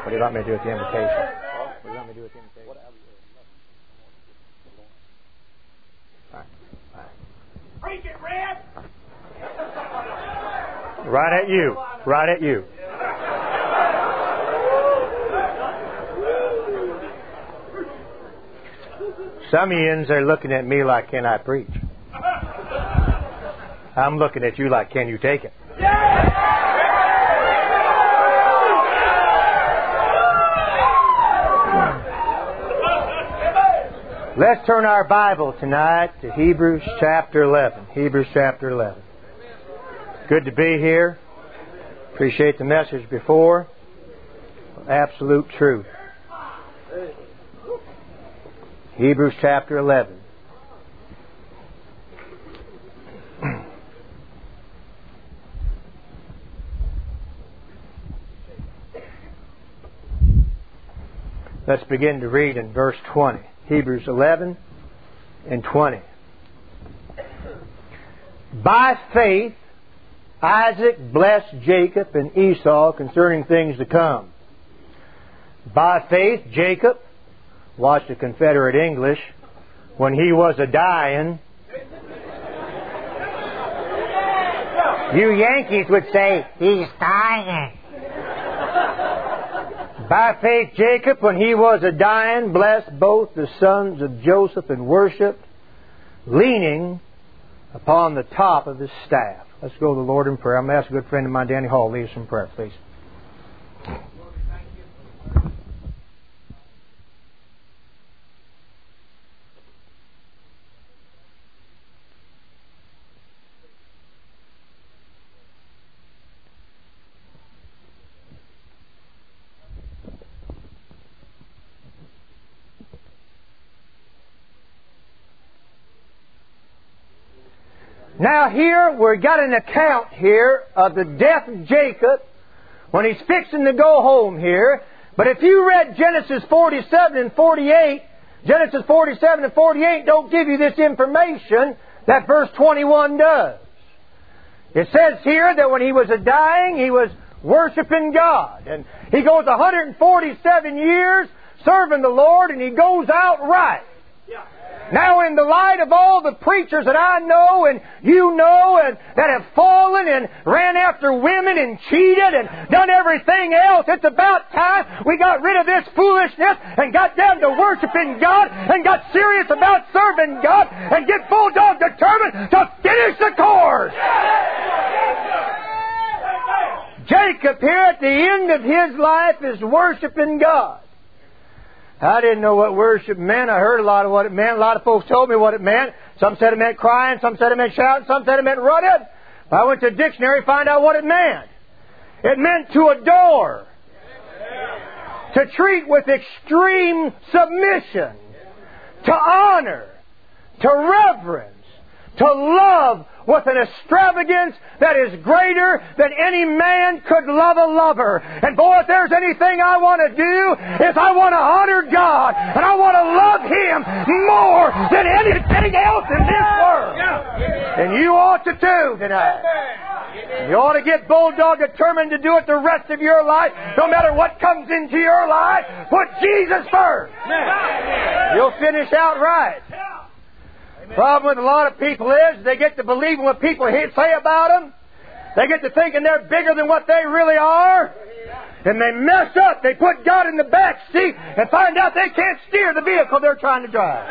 What do you want me to do with the invitation? What do you want me to do with the invitation? Preach it, Red! Right at you. Right at you. Some of yous are looking at me like, can I preach? I'm looking at you like, can you take it? Let's turn our Bible tonight to Hebrews chapter 11. Hebrews chapter 11. Good to be here. Appreciate the message before. Absolute truth. Hebrews chapter 11. Let's begin to read in verse 20. Hebrews 11 and 20. By faith, Isaac blessed Jacob and Esau concerning things to come. By faith, Jacob, watch the Confederate English, when he was a-dying. You Yankees would say, he's dying. By faith, Jacob, when he was a-dying, blessed both the sons of Joseph and worshipped, leaning upon the top of his staff. Let's go to the Lord in prayer. I'm going to ask a good friend of mine, Danny Hall, lead us in prayer, please. Now here, we've got an account here of the death of Jacob when he's fixing to go home here. But if you read Genesis 47 and 48, Genesis 47 and 48 don't give you this information that verse 21 does. It says here that when he was a-dying, he was worshiping God. And he goes 147 years serving the Lord, and he goes out right. Now, in the light of all the preachers that I know and you know and that have fallen and ran after women and cheated and done everything else, it's about time we got rid of this foolishness and got down to worshiping God and got serious about serving God and get bulldog determined to finish the course. Jacob here at the end of his life is worshiping God. I didn't know what worship meant. I heard a lot of what it meant. A lot of folks told me what it meant. Some said it meant crying. Some said it meant shouting. Some said it meant running. I went to the dictionary to find out what it meant. It meant to adore. To treat with extreme submission. To honor. To reverence. To love with an extravagance that is greater than any man could love a lover. And boy, if there's anything I want to do, is I want to honor God. And I want to love Him more than anything else in this world. And you ought to too tonight. You ought to get bulldog determined to do it the rest of your life. No matter what comes into your life, put Jesus first. You'll finish out right. The problem with a lot of people is they get to believing what people say about them. They get to thinking they're bigger than what they really are. And they mess up. They put God in the back seat and find out they can't steer the vehicle they're trying to drive.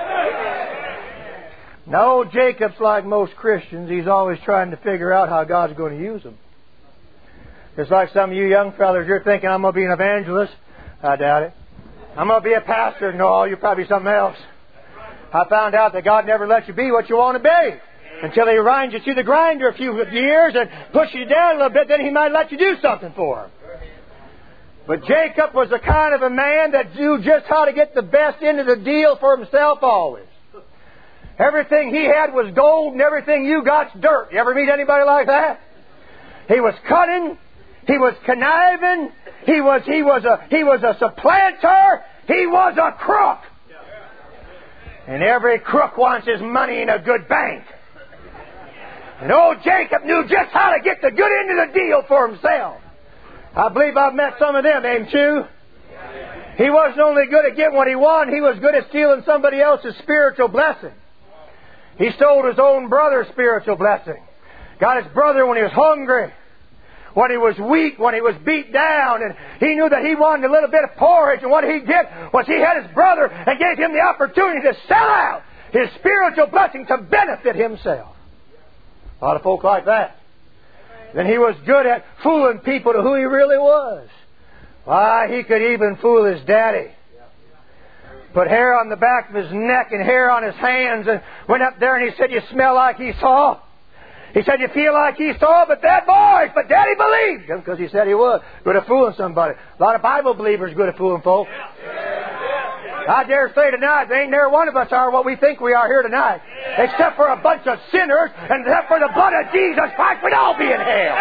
No, Jacob's like most Christians. He's always trying to figure out how God's going to use him. Just like some of you young fellas, you're thinking, I'm going to be an evangelist. I doubt it. I'm going to be a pastor. No, you're probably something else. I found out that God never lets you be what you want to be until He winds you through the grinder a few years and pushes you down a little bit. Then He might let you do something for Him. But Jacob was the kind of a man that knew just how to get the best into the deal for himself always. Everything he had was gold and everything you got's dirt. You ever meet anybody like that? He was cunning. He was conniving. He was a supplanter. He was a crook. And every crook wants his money in a good bank. And old Jacob knew just how to get the good end of the deal for himself. I believe I've met some of them, ain't you? He wasn't only good at getting what he wanted, he was good at stealing somebody else's spiritual blessing. He stole his own brother's spiritual blessing. Got his brother when he was hungry, when he was weak, when he was beat down, and he knew that he wanted a little bit of porridge, and what he did was he had his brother and gave him the opportunity to sell out his spiritual blessing to benefit himself. A lot of folk like that. Then he was good at fooling people to who he really was. Why, he could even fool his daddy. Put hair on the back of his neck and hair on his hands, and went up there and he said, "You smell like Esau." He said, "You feel like Esau, but that boy, but Daddy believed him," because he said he was good at fooling somebody. A lot of Bible believers good at fooling folks. I dare say tonight, there ain't never one of us are what we think we are here tonight. Except for a bunch of sinners, and except for the blood of Jesus Christ, we'd all be in hell.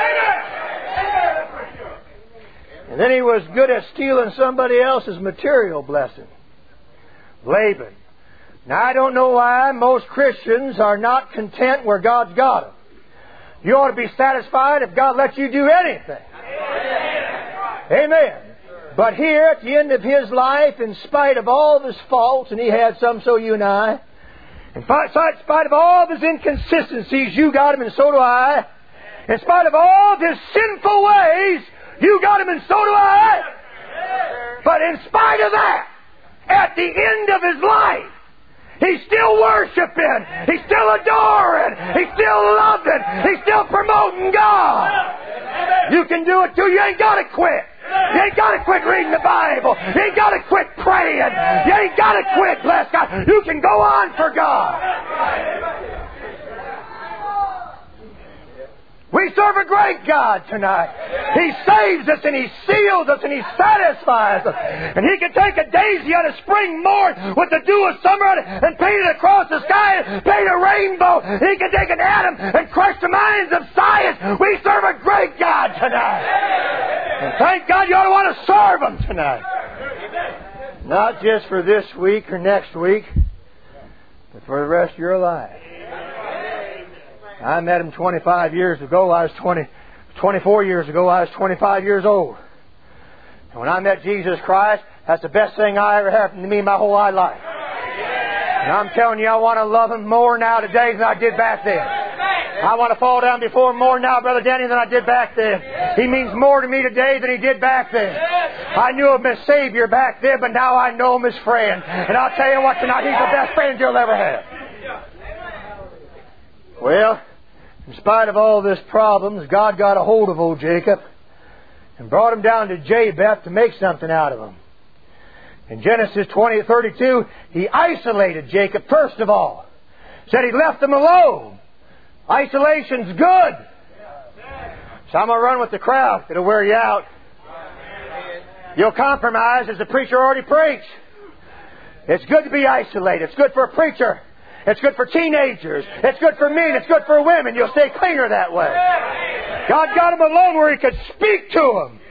And then he was good at stealing somebody else's material blessing. Laban. Now, I don't know why most Christians are not content where God's got them. You ought to be satisfied if God lets you do anything. Amen. But here, at the end of his life, in spite of all of his faults, and he had some, so you and I, in spite of all of his inconsistencies, you got him, and so do I. In spite of all of his sinful ways, you got him, and so do I. But in spite of that, at the end of his life, he's still worshiping. He's still adoring. He's still loving. He's still promoting God. You can do it too. You ain't got to quit. You ain't got to quit reading the Bible. You ain't got to quit praying. You ain't got to quit, bless God. You can go on for God. We serve a great God tonight. He saves us and He seals us and He satisfies us. And He can take a daisy on a spring morn with the dew of summer and paint it across the sky and paint a rainbow. He can take an atom and crush the minds of science. We serve a great God tonight. And thank God you ought to want to serve Him tonight. Not just for this week or next week, but for the rest of your life. I met him 25 years ago. 24 years ago, I was 25 years old. And when I met Jesus Christ, that's the best thing I ever happened to me my whole life. And I'm telling you, I want to love Him more now today than I did back then. I want to fall down before Him more now, Brother Danny, than I did back then. He means more to me today than He did back then. I knew Him as Savior back then, but now I know Him as friend. And I'll tell you what, tonight He's the best friend you'll ever have. Well, in spite of all this problems, God got a hold of old Jacob and brought him down to Jabesh to make something out of him. In Genesis 20:32, He isolated Jacob first of all. Said He left him alone. Isolation's good. So I'm going to run with the crowd. It'll wear you out. You'll compromise as the preacher already preached. It's good to be isolated. It's good for a preacher. It's good for teenagers. It's good for men. It's good for women. You'll stay cleaner that way. God got him alone where He could speak to him.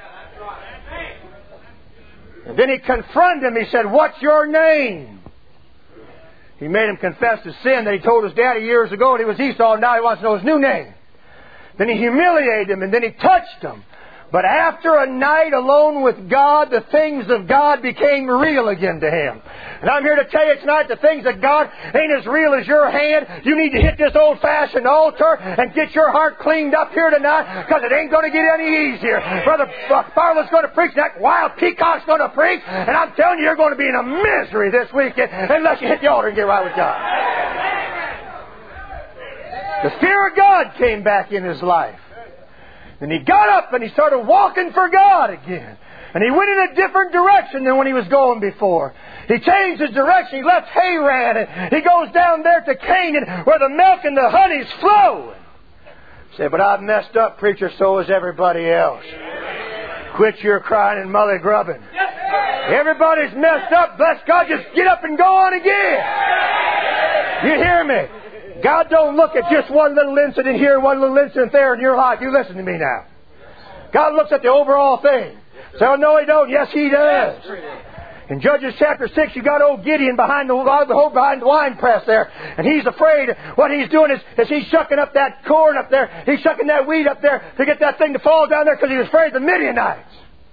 And then He confronted him. He said, "What's your name?" He made him confess his sin that he told his daddy years ago and he was Esau. Now he wants to know his new name. Then He humiliated him and then He touched him. But after a night alone with God, the things of God became real again to him. And I'm here to tell you tonight, the things of God ain't as real as your hand. You need to hit this old-fashioned altar and get your heart cleaned up here tonight, because it ain't going to get any easier. Brother Bartlett's going to preach, that wild peacock's going to preach, and I'm telling you, you're going to be in a misery this weekend unless you hit the altar and get right with God. The fear of God came back in his life. And he got up and he started walking for God again. And he went in a different direction than when he was going before. He changed his direction. He left Haran and he goes down there to Canaan where the milk and the honey's flowing. He said, "But I've messed up, preacher, so has everybody else." Quit your crying and mully grubbing. Everybody's messed up. Bless God, just get up and go on again. You hear me? God don't look at just one little incident here and one little incident there in your life. You listen to me now. God looks at the overall thing. Say, "Oh, no, He don't." Yes, He does. In Judges chapter 6, you got old Gideon behind the wine press there. And he's afraid what he's doing is he's shucking up that corn up there. He's shucking that wheat up there to get that thing to fall down there because he was afraid of the Midianites.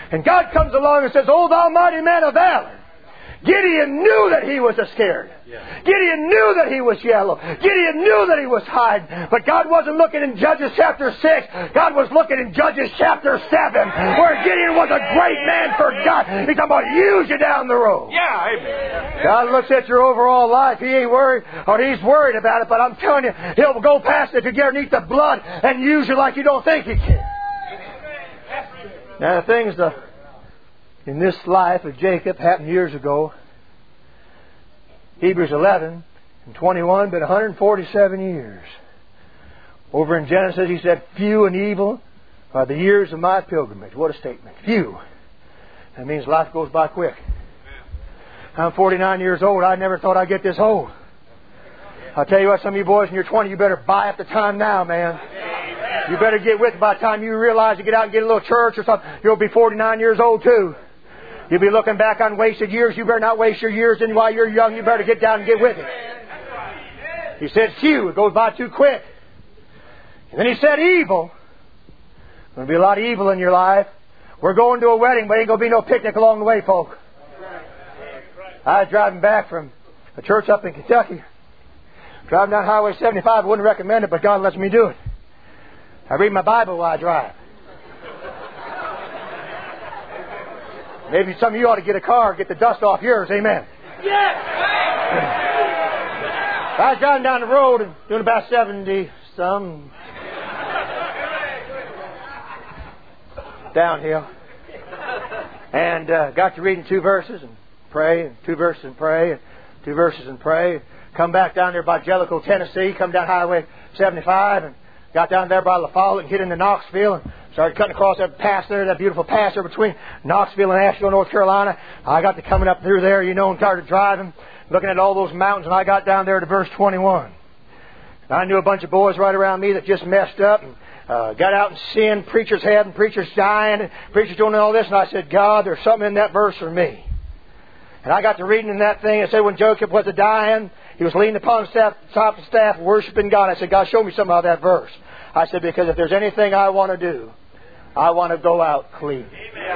And God comes along and says, "O thou mighty man of valor." Gideon knew that he was scared. Gideon knew that he was yellow. Gideon knew that he was hiding. But God wasn't looking in Judges chapter 6. God was looking in Judges chapter 7, where Gideon was a great man for God. He's talking about use you down the road. Yeah, amen. God looks at your overall life. He ain't worried, or He's worried about it. But I'm telling you, He'll go past it if you get underneath the blood and use you like you don't think He can. Now the things in this life of Jacob happened years ago. Hebrews 11 and 21, been 147 years. Over in Genesis, he said, "Few and evil are the years of my pilgrimage." What a statement. Few. That means life goes by quick. I'm 49 years old. I never thought I'd get this old. I'll tell you what, some of you boys in your 20s, you better buy up the time now, man. You better get with it by the time you realize to get out and get a little church or something. You'll be 49 years old too. You'll be looking back on wasted years. You better not waste your years. And while you're young, you better get down and get with it. He said few. It goes by too quick. And then he said evil. There's going to be a lot of evil in your life. We're going to a wedding, but ain't going to be no picnic along the way, folks. I was driving back from a church up in Kentucky. Driving down Highway 75. I wouldn't recommend it, but God lets me do it. I read my Bible while I drive. Maybe some of you ought to get a car and get the dust off yours. Amen. Yes. I was driving down the road and doing about 70 some downhill, and got to reading 2 verses and pray, and 2 verses and pray, and 2 verses and pray. Come back down there by Jellicoe, Tennessee. Come down Highway 75 and got down there by La Follette and get into Knoxville and started cutting across that pass there, that beautiful pass there between Knoxville and Asheville, North Carolina. I got to coming up through there, and started driving, looking at all those mountains, and I got down there to verse 21. And I knew a bunch of boys right around me that just messed up and got out and sinned. Preachers had and preachers dying and preachers doing all this. And I said, "God, there's something in that verse for me." And I got to reading in that thing. It said when Jacob was dying, he was leaning upon the top of the staff, worshiping God. I said, "God, show me something of that verse." I said, because if there's anything I want to do, I want to go out clean.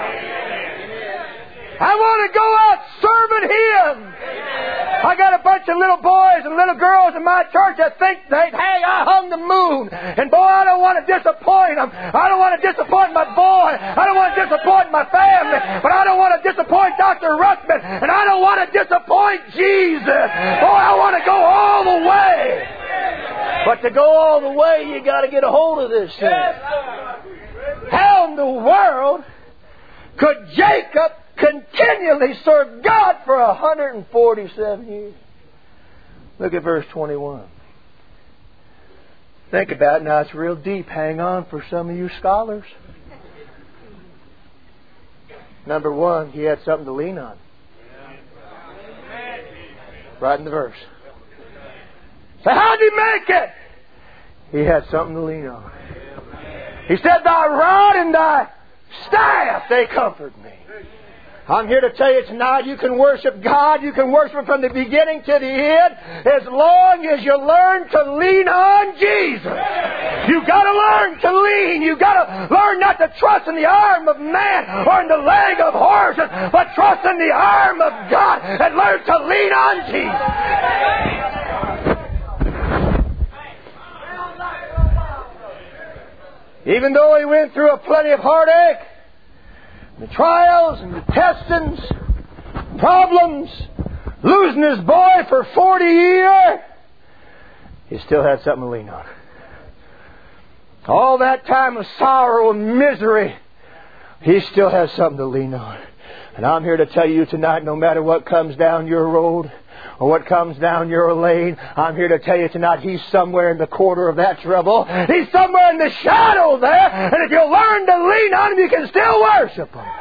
I want to go out serving Him. I got a bunch of little boys and little girls in my church that think, hey, I hung the moon. And boy, I don't want to disappoint them. I don't want to disappoint my boy. I don't want to disappoint my family. But I don't want to disappoint Dr. Ruckman. And I don't want to disappoint Jesus. Boy, I want to go all the way. But to go all the way, you got to get a hold of this thing. How in the world could Jacob continually serve God for 147 years? Look at verse 21. Think about it now. It's real deep. Hang on for some of you scholars. Number one, he had something to lean on. Right in the verse. So how did he make it? He had something to lean on. He said, "Thy rod and thy staff, they comfort me." I'm here to tell you tonight, you can worship God, you can worship Him from the beginning to the end, as long as you learn to lean on Jesus. You've got to learn to lean. You've got to learn not to trust in the arm of man or in the leg of horses, but trust in the arm of God and learn to lean on Jesus. Even though he went through a plenty of heartache, the trials and the testings, problems, losing his boy for 40 years, he still had something to lean on. All that time of sorrow and misery, he still has something to lean on. And I'm here to tell you tonight, no matter what comes down your road or what comes down your lane, I'm here to tell you tonight, He's somewhere in the quarter of that trouble. He's somewhere in the shadow there. And if you learn to lean on Him, you can still worship Him.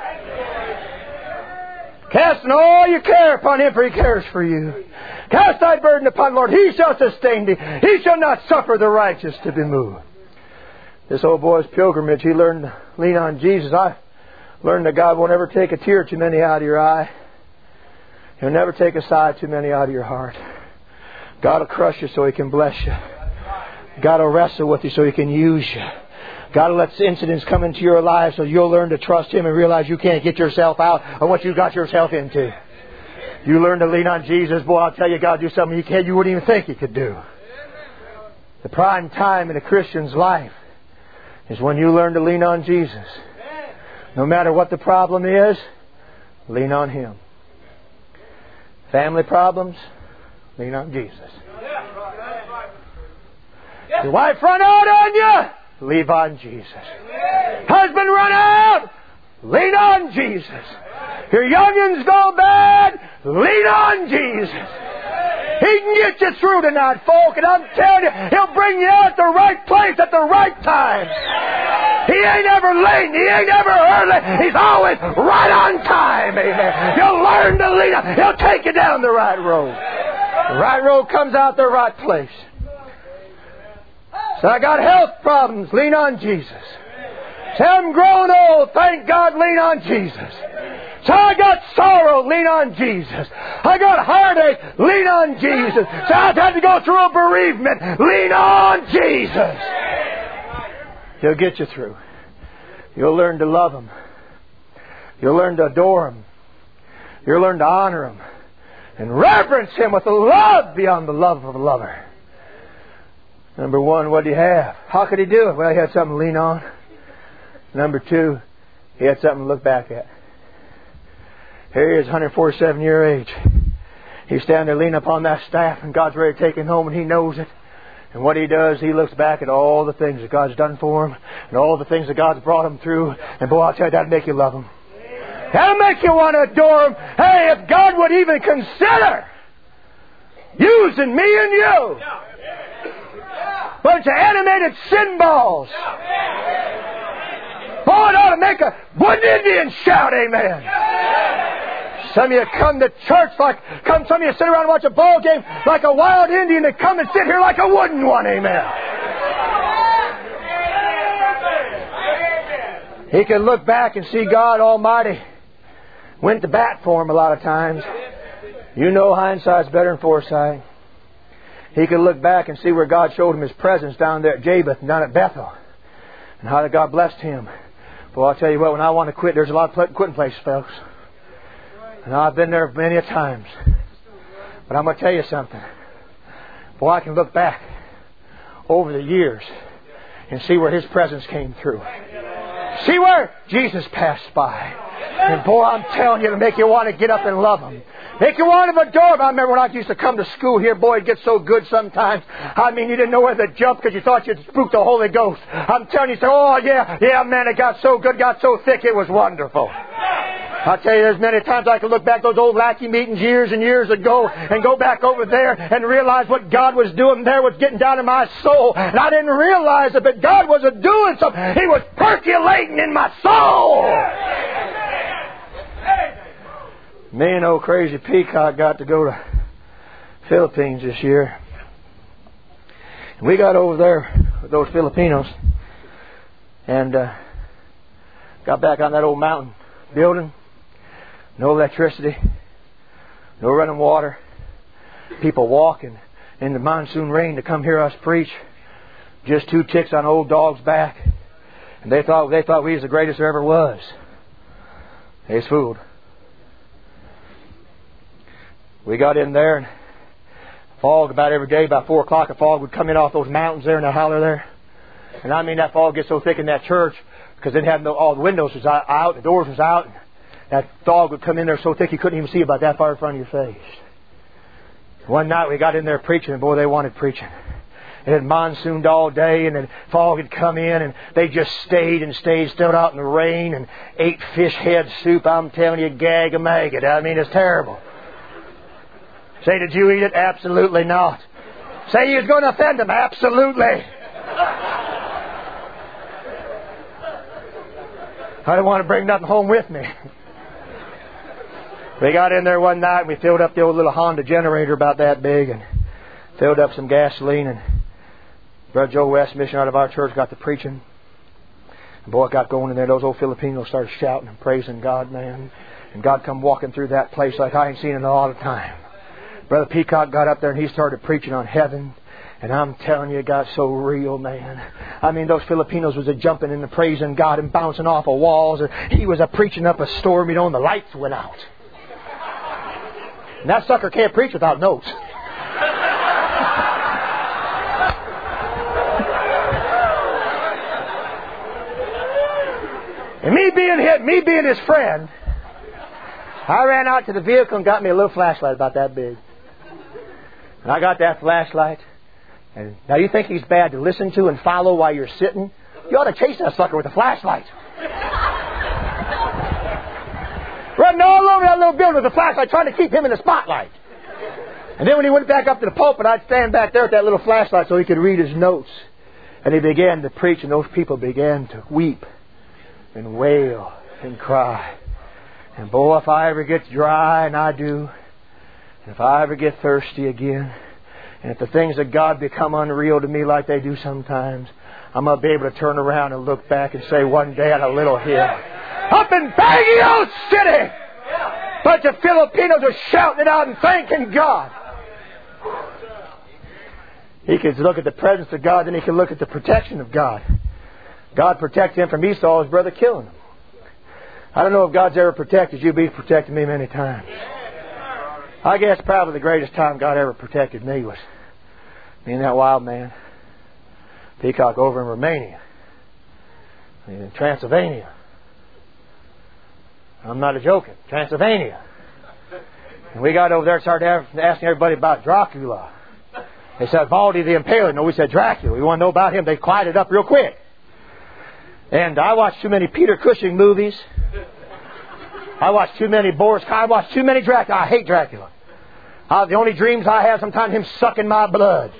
Casting all your care upon Him, for He cares for you. Cast thy burden upon the Lord. He shall sustain thee. He shall not suffer the righteous to be moved. This old boy's pilgrimage, he learned to lean on Jesus. I learned that God won't ever take a tear too many out of your eye. He'll never take a sigh too many out of your heart. God will crush you so He can bless you. God will wrestle with you so He can use you. God will let incidents come into your life so you'll learn to trust Him and realize you can't get yourself out of what you got yourself into. You learn to lean on Jesus, boy, I'll tell you, God will do something you wouldn't even think He could do. The prime time in a Christian's life is when you learn to lean on Jesus. No matter what the problem is, lean on Him. Family problems, lean on Jesus. Your wife run out on you, lean on Jesus. Husband run out, lean on Jesus. Your youngins go bad, lean on Jesus. He can get you through tonight, folk, and I'm telling you, He'll bring you out at the right place at the right time. He ain't ever late, He ain't ever early. He's always right on time, amen. You'll learn to lean on. He'll take you down the right road. The right road comes out the right place. So I got health problems, lean on Jesus. So I'm growing old, thank God, lean on Jesus. So I got sorrow, lean on Jesus. I got heartache, lean on Jesus. So I've had to go through a bereavement, lean on Jesus. He'll get you through. You'll learn to love Him. You'll learn to adore Him. You'll learn to honor Him. And reverence Him with a love beyond the love of a lover. Number one, what did He have? How could He do it? Well, He had something to lean on. Number two, He had something to look back at. Here He is, 147-year age. He's standing there leaning upon that staff, and God's ready to take Him home, and He knows it. And what He does, He looks back at all the things that God's done for Him, and all the things that God's brought Him through. And boy, I'll tell you, that'll make you love Him. That'll make you want to adore Him. Hey, if God would even consider using me and you, bunch of animated sin balls. Boy, it ought to make a wooden Indian shout, amen. Some of you come to church some of you sit around and watch a ball game like a wild Indian and come and sit here like a wooden one, amen. He can look back and see God Almighty went to bat for him a lot of times. You know hindsight's better than foresight. He could look back and see where God showed him His presence down there at Jabesh and down at Bethel. And how God blessed him. Well, I'll tell you what, when I want to quit, there's a lot of quitting places, folks. And I've been there many a times. But I'm going to tell you something. Boy, I can look back over the years and see where His presence came through. See where Jesus passed by. And boy, I'm telling you, to make you want to get up and love Him. Make you want to adore Him. I remember when I used to come to school here, boy, it gets so good sometimes. I mean, you didn't know whether to jump because you thought you'd spook the Holy Ghost. I'm telling you, you say, oh, yeah, man, it got so good, got so thick, it was wonderful. I'll tell you, there's many times I can look back those old lackey meetings years and years ago and go back over there and realize what God was doing there was getting down in my soul. And I didn't realize it, but God wasn't doing something. He was percolating in my soul. Me and old crazy Peacock got to go to Philippines this year. We got over there with those Filipinos and got back on that old mountain building. No electricity, no running water. People walking in the monsoon rain to come hear us preach. Just two ticks on old dog's back. And they thought we was the greatest there ever was. They was fooled. We got in there and fog about every day, about 4 o'clock, a fog would come in off those mountains there in the holler there. And I mean, that fog gets so thick in that church because it had all the windows was out, the doors was out. That fog would come in there so thick you couldn't even see about that far in front of your face. One night we got in there preaching, and boy, they wanted preaching. It had monsooned all day, and the fog had come in, and they just stayed, stood out in the rain, and ate fish head soup. I'm telling you, gag-a-maggot. I mean, it's terrible. Say, did you eat it? Absolutely not. Say, you was going to offend them? Absolutely. I didn't want to bring nothing home with me. We got in there one night and we filled up the old little Honda generator about that big and filled up some gasoline, and Brother Joe West, missionary out of our church, got to preaching. And boy, it got going in there. Those old Filipinos started shouting and praising God, man. And God come walking through that place like I ain't seen in a lot of time. Brother Peacock got up there and he started preaching on heaven And I'm telling you, it got so real, man. I mean, those Filipinos was jumping and praising God and bouncing off of walls. And he was preaching up a storm, and the lights went out. And that sucker can't preach without notes. And me being his friend, I ran out to the vehicle and got me a little flashlight about that big. And I got that flashlight. And now you think he's bad to listen to and follow while you're sitting? You ought to chase that sucker with a flashlight. Running all over that little building with a flashlight, trying to keep him in the spotlight. And then when he went back up to the pulpit, I'd stand back there with that little flashlight so he could read his notes. And he began to preach, and those people began to weep and wail and cry. And boy, if I ever get dry, and I do, and if I ever get thirsty again, and if the things of God become unreal to me like they do sometimes, I'm going to be able to turn around and look back and say one day on a little hill, up in Baguio City, a bunch of Filipinos are shouting it out and thanking God. He could look at the presence of God, then he could look at the protection of God. God protected him from Esau, his brother, killing him. I don't know if God's ever protected you, but He's protected me many times. I guess probably the greatest time God ever protected me was me and that wild man, Peacock, over in Romania, in Transylvania. I'm not joking, Transylvania. And we got over there and started asking everybody about Dracula. They said Valdi the Impaler. No, we said Dracula. We want to know about him. They quieted up real quick. And I watched too many Peter Cushing movies. I watched too many Boris. I watched too many Dracula. I hate Dracula. The only dreams I have sometimes him sucking my blood.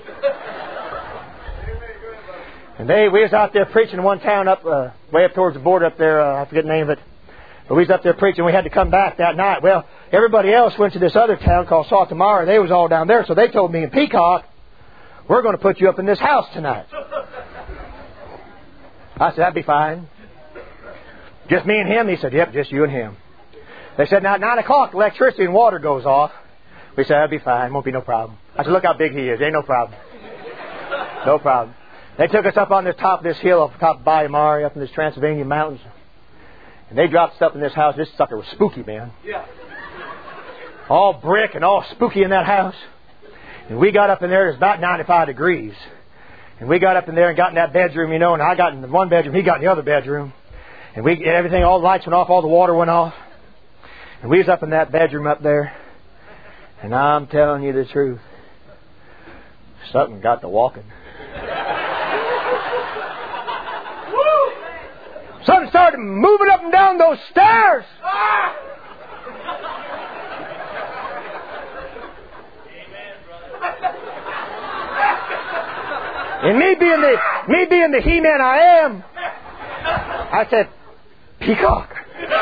And we was out there preaching in one town up way up towards the border up there. I forget the name of it. But we was up there preaching. We had to come back that night. Well, everybody else went to this other town called Saltamara. They was all down there. So they told me and Peacock, we're going to put you up in this house tonight. I said, that'd be fine. Just me and him? He said, yep, just you and him. They said, now at 9 o'clock, electricity and water goes off. We said, that'd be fine. Won't be no problem. I said, look how big he is. Ain't no problem. No problem. They took us up on the top of this hill, up top of Bayou Mare, up in this Transylvania mountains. And they dropped stuff in this house. This sucker was spooky, man. Yeah. All brick and all spooky in that house. And we got up in there, it was about 95 degrees. And we got up in there and got in that bedroom, and I got in the one bedroom, he got in the other bedroom. And everything, all the lights went off, all the water went off. And we was up in that bedroom up there. And I'm telling you the truth. Something got to walking. Something started moving up and down those stairs. And me being the He-Man I am, I said, Peacock.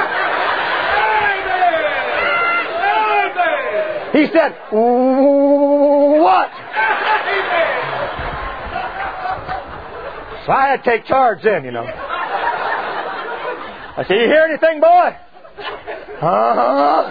He said, what? So I had to take charge then, I said, you hear anything, boy? Uh-huh.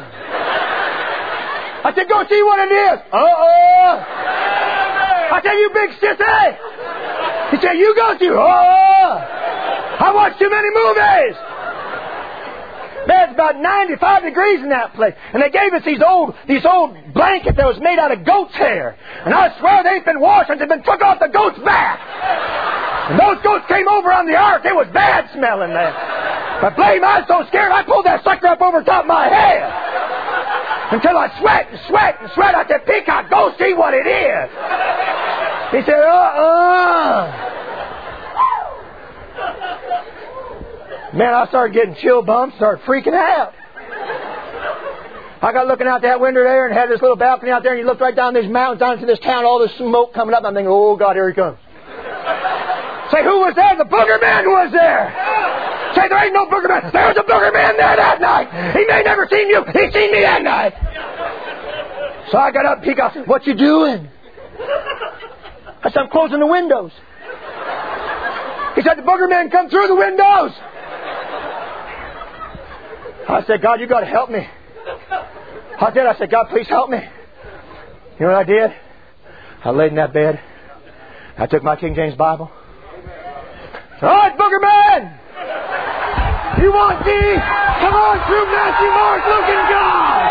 I said, go see what it is. Uh-oh. I said, you big sissy. He said, you go to. I watch too many movies. Man, it's about 95 degrees in that place. And they gave us these old blankets that was made out of goat's hair. And I swear they ain't been washed since they've been took off the goat's back. And those goats came over on the ark. It was bad smelling there. But blame, I was so scared I pulled that sucker up over top of my head. Until I sweat and sweat and sweat. I said, Peacock, go see what it is. He said, Man, I started getting chill bumps, started freaking out. I got looking out that window there and had this little balcony out there, and you looked right down these mountains, down into this town, all this smoke coming up. I'm thinking, oh, God, here he comes. Say, who was there? The booger man was there. Say, there ain't no booger man. There was a booger man there that night. He may never seen you. He seen me that night. So I got up, Peacock said, what you doing? I said, I'm closing the windows. He said, the booger man come through the windows. I said, God, you got to help me. I said, God, please help me. You know what I did? I laid in that bed. I took my King James Bible. All right, Booger Man! You want these? Come on through Matthew, Mark, Luke, and John!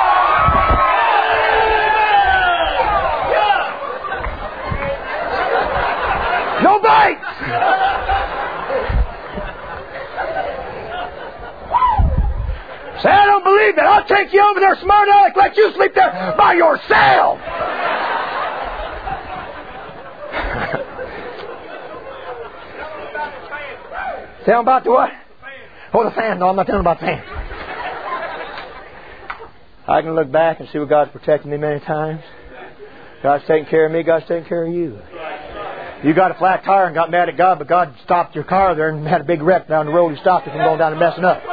No bites! Say, I don't believe that. I'll take you over there, smart aleck, let you sleep there by yourself. Tell them about the what? Oh, the fan. No, I'm not telling them about the fan. I can look back and see where God's protected me many times. God's taking care of me. God's taking care of you. You got a flat tire and got mad at God, but God stopped your car there and had a big wreck down the road. He stopped it from going down and messing up.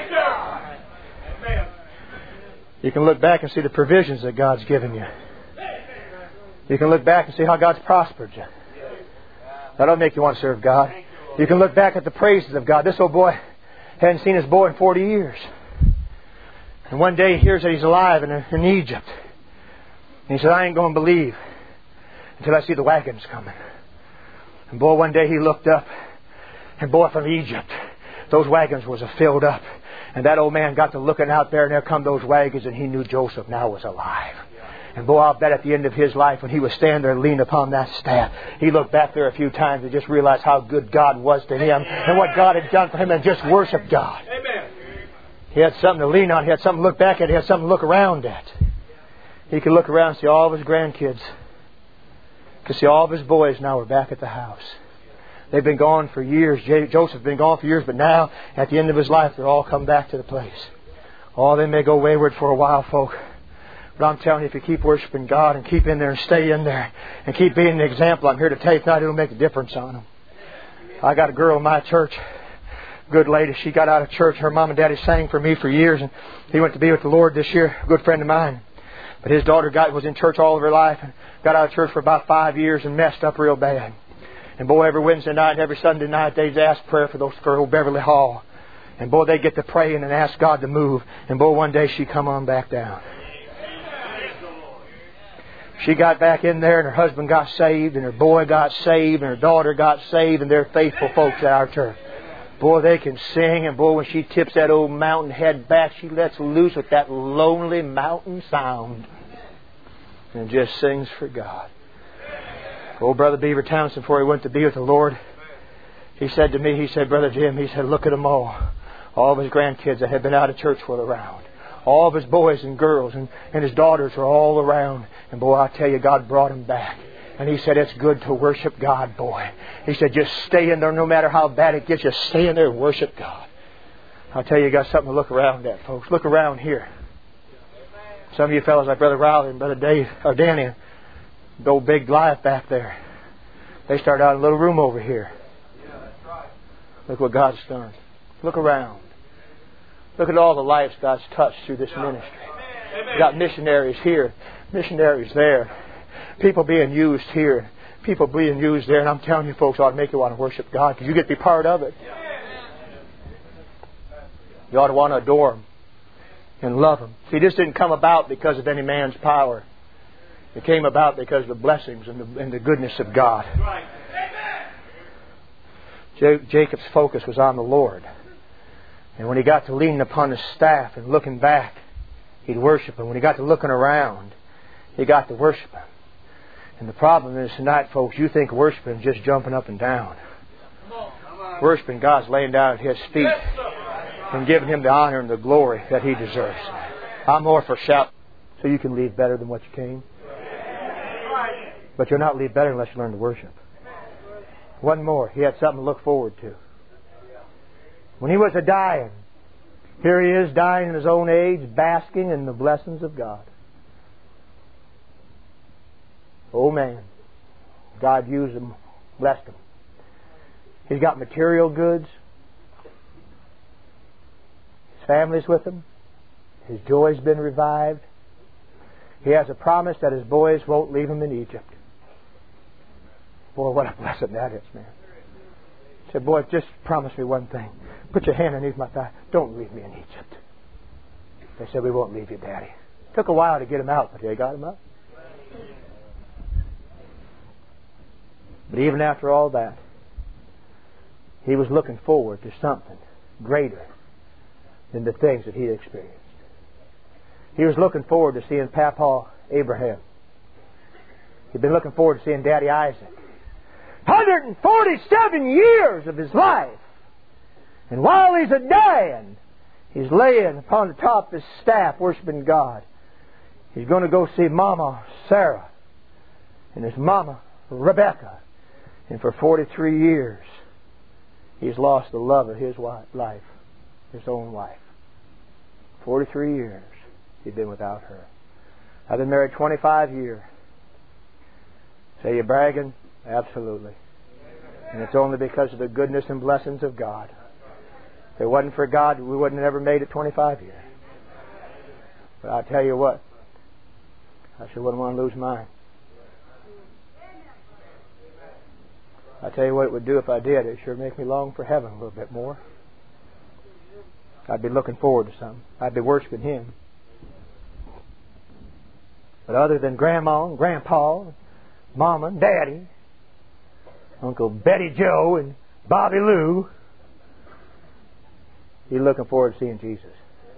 You can look back and see the provisions that God's given you. You can look back and see how God's prospered you. That'll make you want to serve God. You can look back at the praises of God. This old boy hadn't seen his boy in 40 years. And one day he hears that he's alive in Egypt. And he said, I ain't going to believe until I see the wagons coming. And boy, one day he looked up. And boy, from Egypt, those wagons was filled up. And that old man got to looking out there, and there come those wagons, and he knew Joseph now was alive. And boy, I'll bet at the end of his life, when he was standing there leaning upon that staff, he looked back there a few times and just realized how good God was to him and what God had done for him, and just worshiped God. Amen. He had something to lean on. He had something to look back at. He had something to look around at. He could look around and see all of his grandkids. He could see all of his boys now are back at the house. They've been gone for years. Joseph's been gone for years, but now, at the end of his life, they're all come back to the place. Oh, they may go wayward for a while, folk. But I'm telling you, if you keep worshiping God and keep in there and stay in there and keep being an example, I'm here to tell you tonight, it'll make a difference on them. I got a girl in my church, good lady. She got out of church. Her mom and daddy sang for me for years, and he went to be with the Lord this year, a good friend of mine. But his daughter was in church all of her life and got out of church for about 5 years and messed up real bad. And boy, every Wednesday night and every Sunday night, they'd ask prayer for old Beverly Hall. And boy, they'd get to praying and ask God to move. And boy, one day she come on back down. She got back in there, and her husband got saved, and her boy got saved, and her daughter got saved, and they're faithful folks at our church. Boy, they can sing, and boy, when she tips that old mountain head back, she lets loose with that lonely mountain sound and just sings for God. Old Brother Beaver Townsend, before he went to be with the Lord, he said to me, he said, Brother Jim, he said, look at them all of his grandkids that had been out of church were around. All of his boys and girls and his daughters were all around. And boy, I tell you, God brought him back. And he said, it's good to worship God, boy. He said, just stay in there no matter how bad it gets. Just stay in there and worship God. I'll tell you, you got something to look around at, folks. Look around here. Some of you fellows like Brother Riley and Brother Dave, or Danny, the old big life back there. They started out in a little room over here. Look what God's done. Look around. Look at all the lives God's touched through this ministry. You got missionaries here, missionaries there, people being used here, people being used there. And I'm telling you, folks, ought to make you want to worship God because you get to be part of it. You ought to want to adore Him and love Him. See, this didn't come about because of any man's power. It came about because of the blessings and the goodness of God. Jacob's focus was on the Lord. And when he got to leaning upon his staff and looking back, he'd worship Him. When he got to looking around, he got to worship Him. And the problem is tonight, folks, you think worshiping is just jumping up and down. Worshiping God's laying down at His feet and giving Him the honor and the glory that He deserves. I'm more for shout so you can leave better than what you came. But you'll not leave better unless you learn to worship. One more. He had something to look forward to. When he was a-dying, here he is dying in his own age, basking in the blessings of God. Oh man, God used him, blessed him. He's got material goods. His family's with him. His joy's been revived. He has a promise that his boys won't leave him in Egypt. Boy, what a blessing that is, man. He said, boy, just promise me one thing. Put your hand underneath my thigh. Don't leave me in Egypt. They said, we won't leave you, Daddy. Took a while to get him out, but they got him out. But even after all that, he was looking forward to something greater than the things that he had experienced. He was looking forward to seeing Papa Abraham. He'd been looking forward to seeing Daddy Isaac. 147 years of his life. And while he's a-dying, he's laying upon the top of his staff worshiping God. He's going to go see Mama Sarah and his Mama Rebecca. And for 43 years, he's lost the love of his life, his own wife. 43 years he'd been without her. I've been married 25 years. Say you bragging? Absolutely. And it's only because of the goodness and blessings of God. If it wasn't for God, we wouldn't have ever made it 25 years. But I tell you what, I sure wouldn't want to lose mine. I tell you what it would do if I did. It sure make me long for heaven a little bit more. I'd be looking forward to something. I'd be worshiping Him. But other than Grandma and Grandpa, Mama and Daddy, Uncle Betty Joe and Bobby Lou, he's looking forward to seeing Jesus.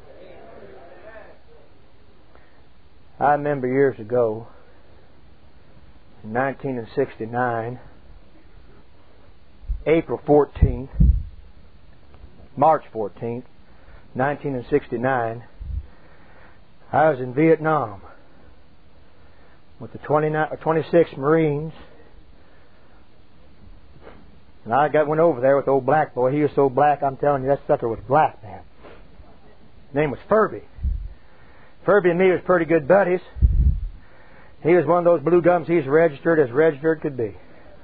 I remember years ago, in 1969, April 14th, March 14th, 1969, I was in Vietnam with the 26 Marines. And I went over there with the old black boy. He was so black, I'm telling you, that sucker was black, man. His name was Furby. Furby and me was pretty good buddies. He was one of those blue gums. He's registered as registered could be.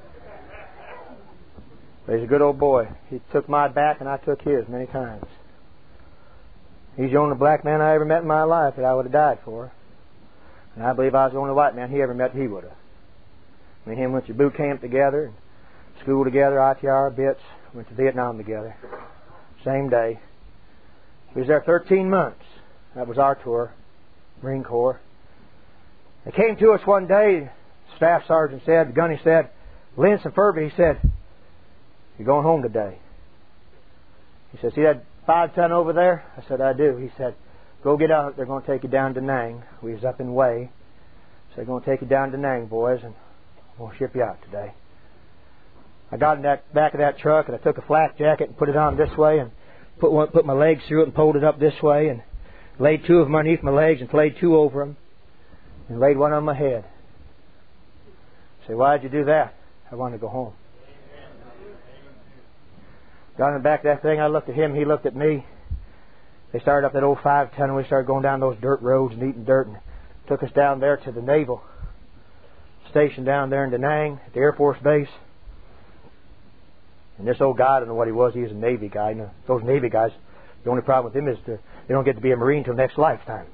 But he's a good old boy. He took my back and I took his many times. He's the only black man I ever met in my life that I would have died for. And I believe I was the only white man he ever met he would have. Me and him went to boot camp together, school together, ITR, bits, went to Vietnam together. Same day. He was there 13 months. That was our tour, Marine Corps. They came to us one day, Staff Sergeant said, the gunny said, Lynch and Furby, he said, "You're going home today." He said, "See that 5-ton over there?" I said, "I do." He said, "Go get out. They're going to take you down to Nang." We was up in Way. So they're going to take you down to Nang, boys, and we'll ship you out today. I got in that back of that truck and I took a flak jacket and put it on this way and put my legs through it and pulled it up this way and laid 2 of them underneath my legs and laid 2 over them and laid 1 on my head. I say, "Why'd you do that?" "I wanted to go home." Got in the back of that thing. I looked at him. He looked at me. They started up that old 5-ton and we started going down those dirt roads and eating dirt and took us down there to the naval station down there in Da Nang at the Air Force Base. And this old guy, I don't know what he was. He was a Navy guy. You know, those Navy guys, the only problem with them is they don't get to be a Marine till next lifetime.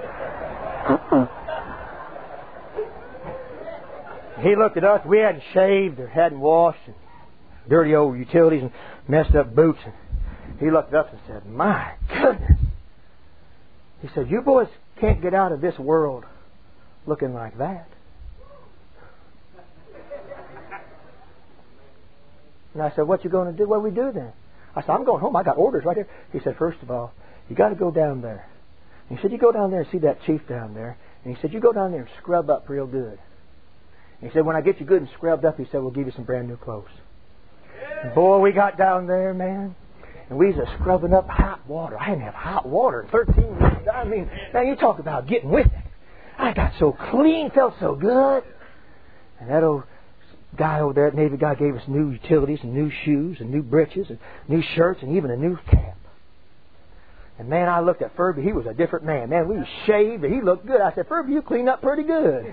He looked at us. We hadn't shaved or hadn't washed, and dirty old utilities and messed up boots. And he looked at us and said, "My goodness." He said, "You boys can't get out of this world looking like that." And I said, "What you going to do?" "What do we do then?" I said, "I'm going home. I got orders right here." He said, "First of all, you got to go down there." And he said, "You go down there and see that chief down there." And he said, "You go down there and scrub up real good." And he said, "When I get you good and scrubbed up," he said, "we'll give you some brand new clothes." And boy, we got down there, man. And we was scrubbing up hot water. I didn't have hot water in 13 years. I mean, now you talk about getting with it. I got so clean, felt so good. And that old guy over there, that Navy guy, gave us new utilities and new shoes and new breeches and new shirts and even a new cap. And man, I looked at Furby. He was a different man. Man, we shaved and he looked good. I said, "Furby, you clean up pretty good."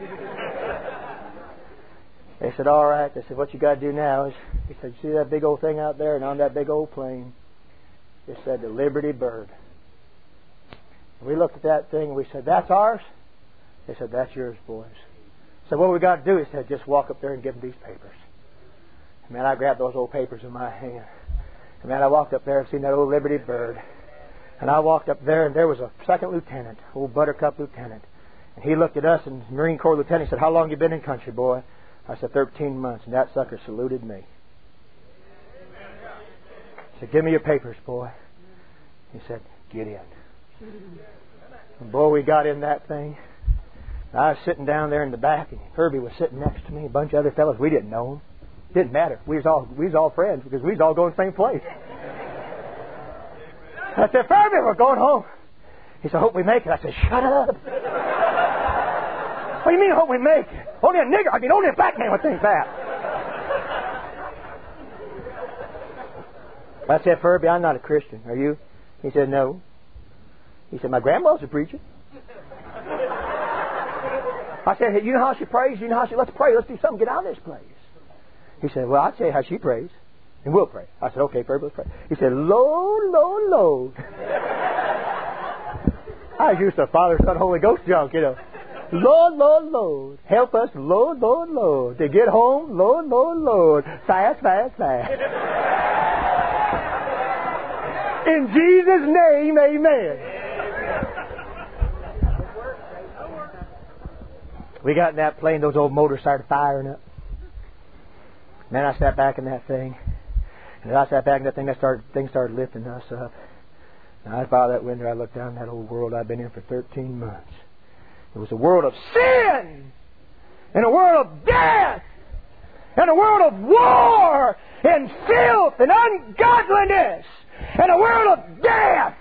They said, "All right." They said, "What you got to do now is," he said, "You see that big old thing out there?" And on that big old plane, it said the Liberty Bird. And we looked at that thing and we said, "That's ours?" They said, "That's yours, boys." So what we got to do, he said, "Just walk up there and give them these papers." And man, I grabbed those old papers in my hand. And man, I walked up there and seen that old Liberty Bird. And I walked up there and there was a second lieutenant, old Buttercup lieutenant. And he looked at us, and Marine Corps lieutenant, he said, "How long you been in country, boy?" I said, 13 months, and that sucker saluted me. I said, give me your papers, boy. He said, get in. And boy, we got in that thing. I was sitting down there in the back, and Herbie was sitting next to me. A bunch of other fellows, we didn't know him. Didn't matter. We was all friends because we was all going to the same place. I said, Herbie, we're going home. He said, hope we make it. I said, shut up. What do you mean, hope we make it? Only a black man would think that. I said, Herbie, I'm not a Christian. Are you? He said, no. He said, my grandma's a preacher. I said, hey, you know how she prays? You know how she... Let's pray. Let's do something. Get out of this place. He said, well, I'll tell you how she prays. And we'll pray. I said, okay, Herbie, let's pray. He said, Lord, Lord, Lord. I was used to Father, Son, Holy Ghost junk, you know. Lord, Lord, Lord. Help us, Lord, Lord, Lord. To get home, Lord, Lord, Lord. Fast, fast, fast. In Jesus' name, amen. We got in that plane, those old motors started firing up. And then I sat back in that thing. And as I sat back in that thing, things started lifting us up. And I followed that window, I looked down that old world I'd been in for 13 months. It was a world of sin, and a world of death, and a world of war, and filth, and ungodliness, and a world of death.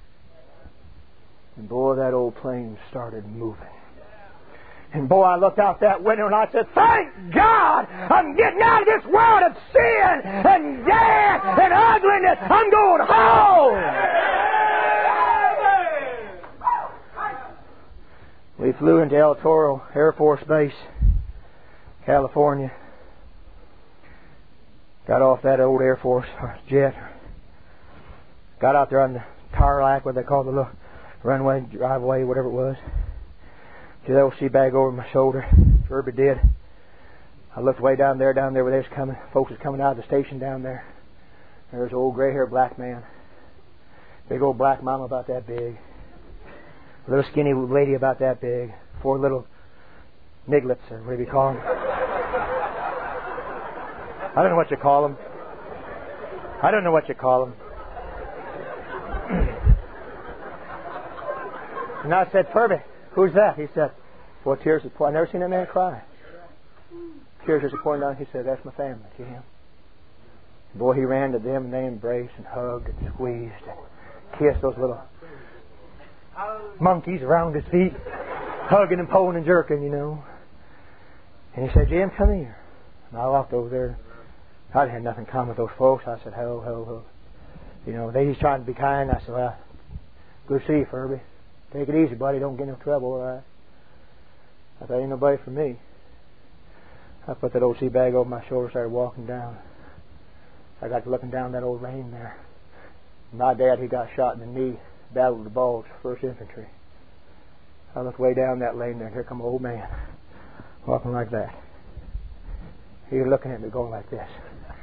And boy, that old plane started moving. And boy, I looked out that window and I said, thank God I'm getting out of this world of sin and death and ugliness. I'm going home. We flew into El Toro Air Force Base, California. Got off that old Air Force jet. Got out there on the tarmac, what they call the little runway, driveway, whatever it was. See that old sea bag over my shoulder. Herbie did. I looked way down there where they was coming. Folks was coming out of the station down there. There was an old gray-haired black man. Big old black mama about that big. A little skinny lady about that big. 4 little nigglets, or whatever you call them. I don't know what you call them. And I said, Herbie, who's that? He said, well, tears are pouring. I've never seen that man cry. Tears are pouring down. He said, that's my family, Jim. Boy, he ran to them and they embraced and hugged and squeezed and kissed those little monkeys around his feet, hugging and pulling and jerking, you know. And he said, Jim, come here. And I walked over there. I had nothing in common with those folks. I said, ho, ho, ho. You know, they just trying to be kind. I said, well, good to see you, Herbie. Take it easy, buddy. Don't get in no trouble, all right? I thought, ain't nobody for me. I put that old sea bag over my shoulder, started walking down. I got to looking down that old lane there. My dad, he got shot in the knee, battled the Bulge, 1st Infantry. I looked way down that lane there, and here come an old man, walking like that. He was looking at me going like this.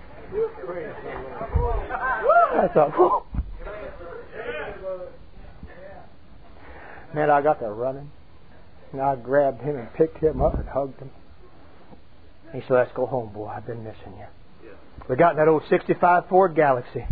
I thought, whoa. Man, I got there running. And I grabbed him and picked him up and hugged him. He said, let's go home, boy. I've been missing you. We got in that old 65 Ford Galaxy.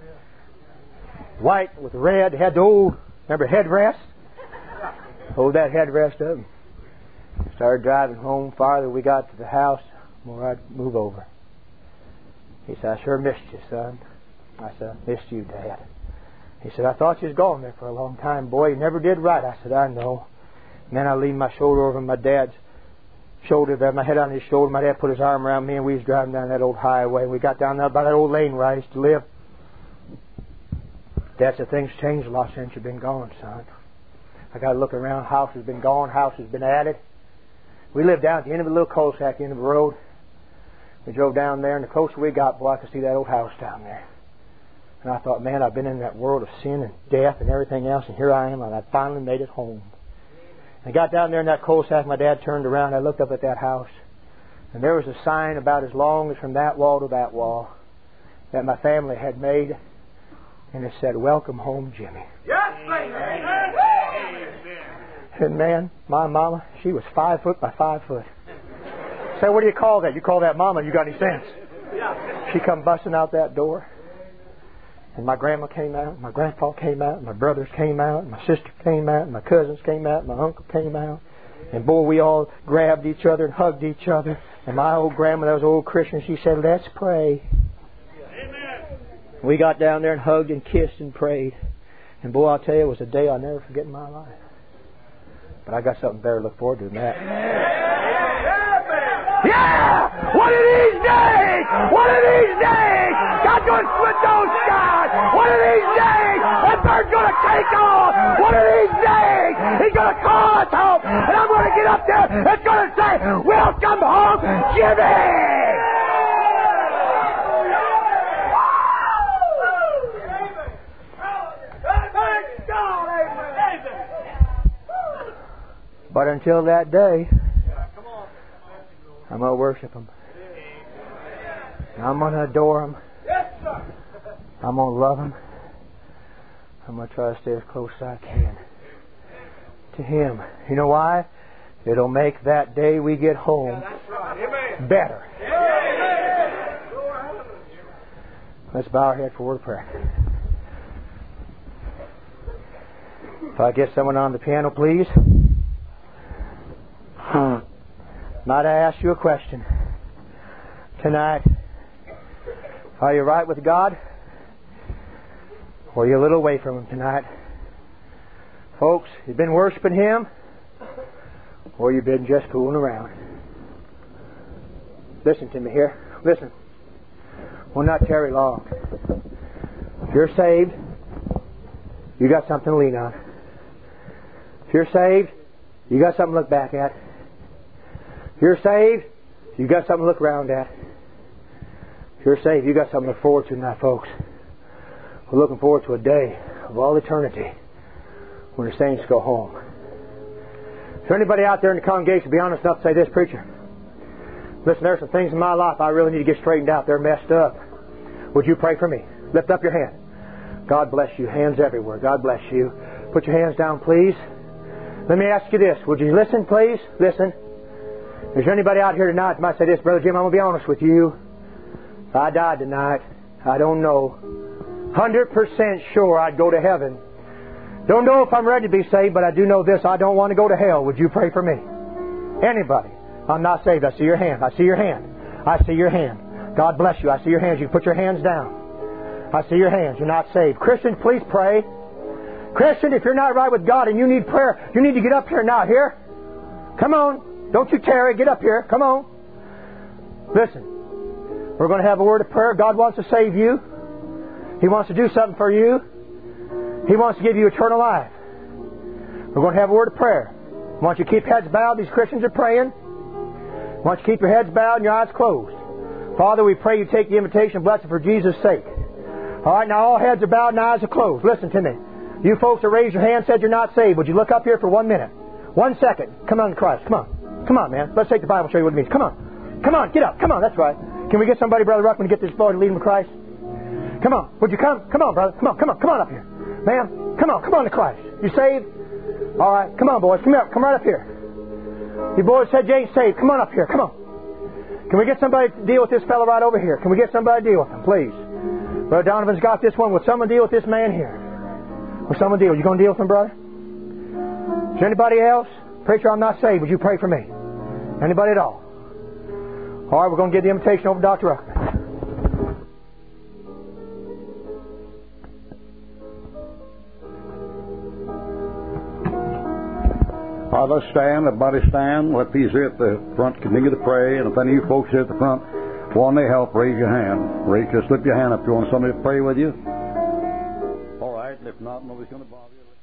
White with red. Had the old, remember, headrest? Hold that headrest up. Started driving home. Farther we got to the house, the more I'd move over. He said, I sure missed you, son. I said, I missed you, Dad. He said, I thought you was gone there for a long time, boy. You never did right. I said, I know. And then I leaned my shoulder over my dad's shoulder there, my head on his shoulder. My dad put his arm around me, and we was driving down that old highway. We got down there by that old lane where I used to live. Dad said, things changed a lot since you've been gone, son. I got to look around. House has been gone. House has been added. We lived down at the end of a little cul-de-sac, at the end of the road. We drove down there, and the closer we got, boy, I could see that old house down there. And I thought, man, I've been in that world of sin and death and everything else, and here I am, and I finally made it home. I got down there in that cul-de-sac. My dad turned around. I looked up at that house, and there was a sign about as long as from that wall to that wall that my family had made, and it said, welcome home, Jimmy. Yes, amen. And man, my mama, she was 5 foot by 5 foot. Say, what do you call that? You call that Mama, you got any sense? She come busting out that door. And my grandma came out, my grandpa came out, my brothers came out, my sister came out, my cousins came out, my uncle came out. And boy, we all grabbed each other and hugged each other. And my old grandma, that was old Christian, she said, let's pray. Amen. We got down there and hugged and kissed and prayed. And boy, I'll tell you, it was a day I'll never forget in my life. But I got something better to look forward to than that. Yeah! One of these days! One of these days! God's going to split those skies! One of these days! That bird's going to take off! One of these days! He's going to call us home! And I'm going to get up there and it's going to say, welcome home, Jimmy! But until that day, I'm going to worship Him. I'm going to adore Him. I'm going to love Him. I'm going to try to stay as close as I can to Him. You know why? It'll make that day we get home better. Let's bow our head for a word of prayer. If I get someone on the piano, please. Might I ask you a question tonight? Are you right with God? Or are you a little away from Him tonight? Folks, you've been worshiping Him, or you've been just fooling around. Listen to me here. Listen. Will not tarry long. If you're saved, you got something to lean on. If you're saved, you got something to look back at. If you're saved, you got something to look around at. If you're saved, you got something to look forward to tonight, folks. We're looking forward to a day of all eternity when the saints go home. Is there anybody out there in the congregation be honest enough to say this, preacher? Listen, there's some things in my life I really need to get straightened out. They're messed up. Would you pray for me? Lift up your hand. God bless you. Hands everywhere. God bless you. Put your hands down, please. Let me ask you this. Would you listen, please? Listen. Is there anybody out here tonight that might say this, Brother Jim, I'm going to be honest with you. If I died tonight, I don't know. 100% sure I'd go to heaven. Don't know if I'm ready to be saved, but I do know this. I don't want to go to hell. Would you pray for me? Anybody? I'm not saved. I see your hand. I see your hand. I see your hand. God bless you. I see your hands. You can put your hands down. I see your hands. You're not saved. Christian, please pray. Christian, if you're not right with God and you need prayer, you need to get up here now. Here? Come on. Don't you tarry. Get up here. Come on. Listen. We're going to have a word of prayer. God wants to save you. He wants to do something for you. He wants to give you eternal life. We're going to have a word of prayer. I want you to keep heads bowed. These Christians are praying. I want you to keep your heads bowed and your eyes closed. Father, we pray you take the invitation and bless it for Jesus' sake. All right, now all heads are bowed and eyes are closed. Listen to me. You folks that raised your hand said you're not saved. Would you look up here for 1 minute? 1 second. Come on, Christ. Come on. Come on, man. Let's take the Bible and show you what it means. Come on. Come on. Get up. Come on. That's right. Can we get somebody, Brother Ruckman, to get this boy to lead him to Christ? Come on. Would you come? Come on, brother. Come on. Come on. Come on up here. Ma'am, come on. Come on to Christ. You saved? All right. Come on, boys. Come here. Come right up here. You boys said you ain't saved. Come on up here. Come on. Can we get somebody to deal with this fellow right over here? Can we get somebody to deal with him, please? Brother Donovan's got this one. Would someone deal with this man here? Would someone deal? You going to deal with him, brother? Is there anybody else? Preacher, I'm not saved. Would you pray for me? Anybody at all? All right, we're going to give the invitation over to Dr. Ruckman. All right, let's stand. Everybody stand. Let these here at the front continue to pray. And if any of you folks here at the front want any help, raise your hand. Just slip your hand up if you want somebody to pray with you. All right, and if not, nobody's going to bother you.